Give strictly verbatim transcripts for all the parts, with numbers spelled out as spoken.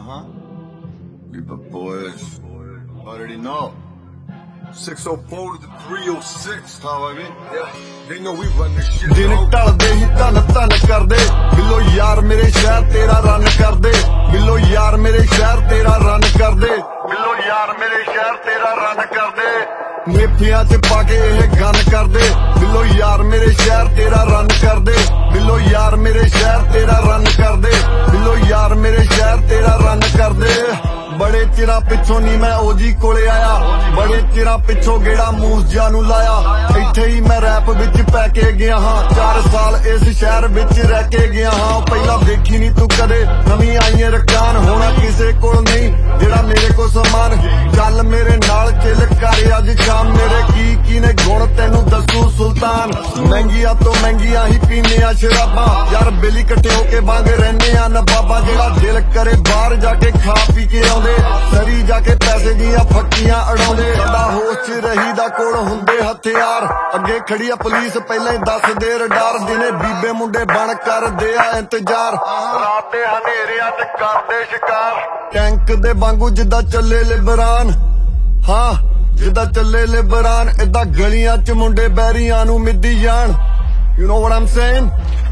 Uh-huh. We the boys. Already know. six oh four to the three oh six, how I mean? Yeah, they know we run this shit. दिन ढलदे ही तन तन कर दे below यार मेरे शहर तेरा रन कर दे बिलो यार मेरे शहर तेरा रन कर दे बिलो यार मेरे शहर तेरा रन कर दे नेफियां च पाके ये गन कर दे बिलो यार मेरे शहर तेरा रन कर दे बिलो यार मेरे शहर तेरा रन कर दे बिलो यार मेरे शहर तेरा रन कर दे बड़े चिरा पिछों नहीं मैं ओजी कोले आया बड़े चिरा पिछों गेड़ा मूस जा नू लाया इत्थे ही मैं रैप विच पै के गया हाँ चार साल इस शहर विच रह के गया हाँ पहला देखी नहीं तू कदे नवी आईए रकान होना किसे कोल नहीं जेड़ा मेरे को समान चल मेरे नाल चिल कर अज शाम मेरे की की ने गुण तेनू दसू सुल्तान महंगिया तो महंगिया ही पीने आ शराबा यार बेली कट्ठे होके वांग रहने आ नवाबा जेड़ा दिल करे बाहर जाके खा पी के सरी जाके पैसे दिया फक्कियां अड़ाउंदे सदा होश च रहीदा कोल हुंदे हथियार अगे खड़ी आ पुलिस पहले ही दस दे रडार दिने बीबे मुंडे बन कर दे आ इंतजार रात दे हनेरियां ते करदे शिकार टैंक दे वांगू जिद्दां चले लिबरान हाँ जिद्दां चले लिबरान इदां गलियां च मुंडे बैरियां नू मिद्दी जान you know what I am saying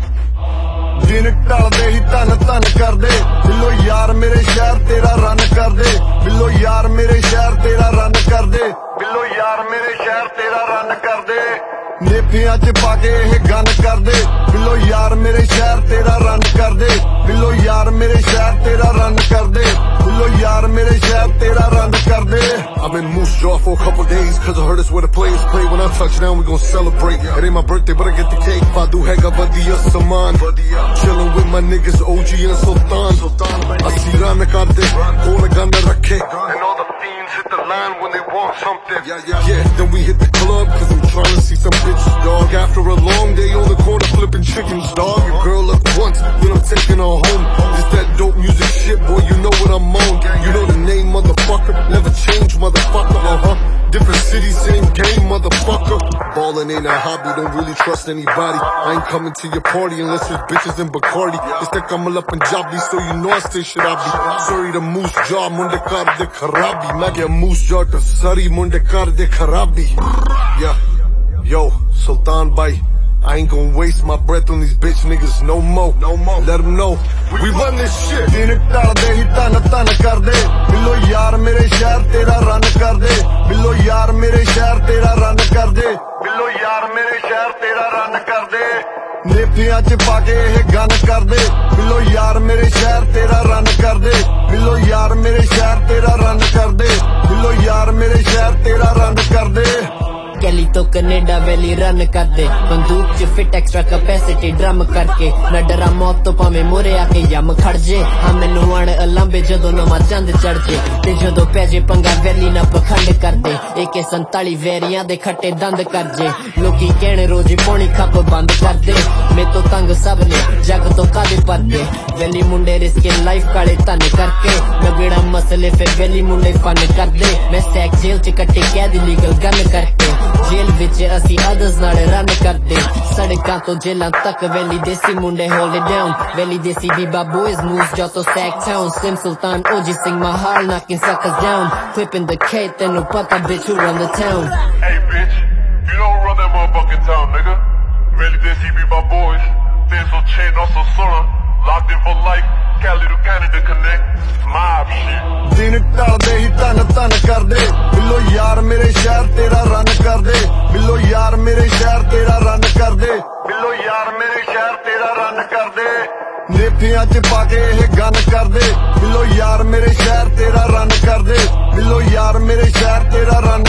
दिन ढलदे ही धन धन कर दे बिलो यार मेरे शहर तेरा रन कर दे बिलो यार मेरे शहर तेरा रन कर दे बिलो यार मेरे शहर तेरा रन कर दे नेफियां च पाके ये गन कर दे बिलो यार मेरे शहर तेरा रन कर दे बिलो यार मेरे शहर तेरा रन कर दे बिलो यार मेरे शहर तेरा रन कर दे I'm in Moose Jaw for a couple days cause I heard it's where the players play. When I touch down we gon' celebrate. It ain't my birthday but I get the cake. Fadu Hega Vadia Saman. Chillin' with my niggas O G and Sultan. I see Rana Karte, Kola Gana Rakhe. And all the fiends hit the line when they want something. Yeah, yeah, yeah. Then we hit the club cause I'm trying to see some bitches, dog. After a long day on the corner flipping chickens, dog. Your girl up once, then I'm taking her home. It's that dope music shit, boy, you know what I'm on. You know the name, motherfucker. Never change, motherfucker, uh-huh. Different city, same game, motherfucker. Ballin' ain't a hobby, don't really trust anybody. I ain't coming to your party unless it's bitches and Bacardi. It's that I'm up in Jobby, so you know I stay shit I be. Sorry, the Moose Jaw, munde kar de kharabi. Maga Moose Jaw, the sorry, munde kar de kharabi. Yeah, yo, Sultan Bhai. I ain't gon' waste my breath on these bitch niggas no more. No more. Let them know we run this shit. दिन ढलदे ही तन तन कर दे below यार मेरे शहर तेरा run कर दे बिलो यार मेरे शहर तेरा रन कर दे बिलो यार मेरे शहर तेरा रन कर दे नेफियां च पाके ये गन कर दे बिलो यार मेरे शहर तेरा रन कर दे बिलो यार मेरे शहर तेरा रन कर दे बिलो यार मेरे शहर तेरा रन कर दे कैली तो कनेडा वैली रन कर दे बंदूक च फिट एक्स्ट्रा कैपेसिटी ड्रम करके न डरा मौत तो भावें मोरे आके यम खड़ जे हाँ मैनू आण अलांबे जदों नवां चंद चढ़ जे ते जदों पै जे पंगा वैली ना पखंड कर दे एके संताली वैरियां दे खट्टे दंद कर जे लोकी कहणे रोज पौनी खप बंद कर दे मैं तो तंग सब ने जग तो कादे परदे वैली मुंडे रिस्के लाइफ काले तन करके नगड़ा मसले फिर वैली मुंडे फन कर दे मैं सैक जेल च कट्टे कैद लीगल गन करके जेल विच असी अदर्स नाल रन करदे सड़कां तो जेलां तक वैली देसी मुंडे होल्ड इट डाउन वैली देसी बीबा बॉयज मूव्स जो तो Sac Town Slim Sultan OG Singh Mahal knocking suckers down flipping the K तेनू पता bitch who run the town. Hey bitch, you don't run that motherfucking town, nigga. Valley Desi Beba boys, ten so chain also sona, locked in for life, Cali to Canada connect, mob shit. दिन ढलदे ही धन धन कर दे below यार मेरे शहर तेरा run कर दे बिलो यार मेरे शहर तेरा रन कर दे बिलो यार मेरे शहर तेरा रन कर दे नेफियां च पाके ये गन कर दे बिलो यार मेरे शहर तेरा रन कर दे बिलो यार मेरे शहर तेरा रन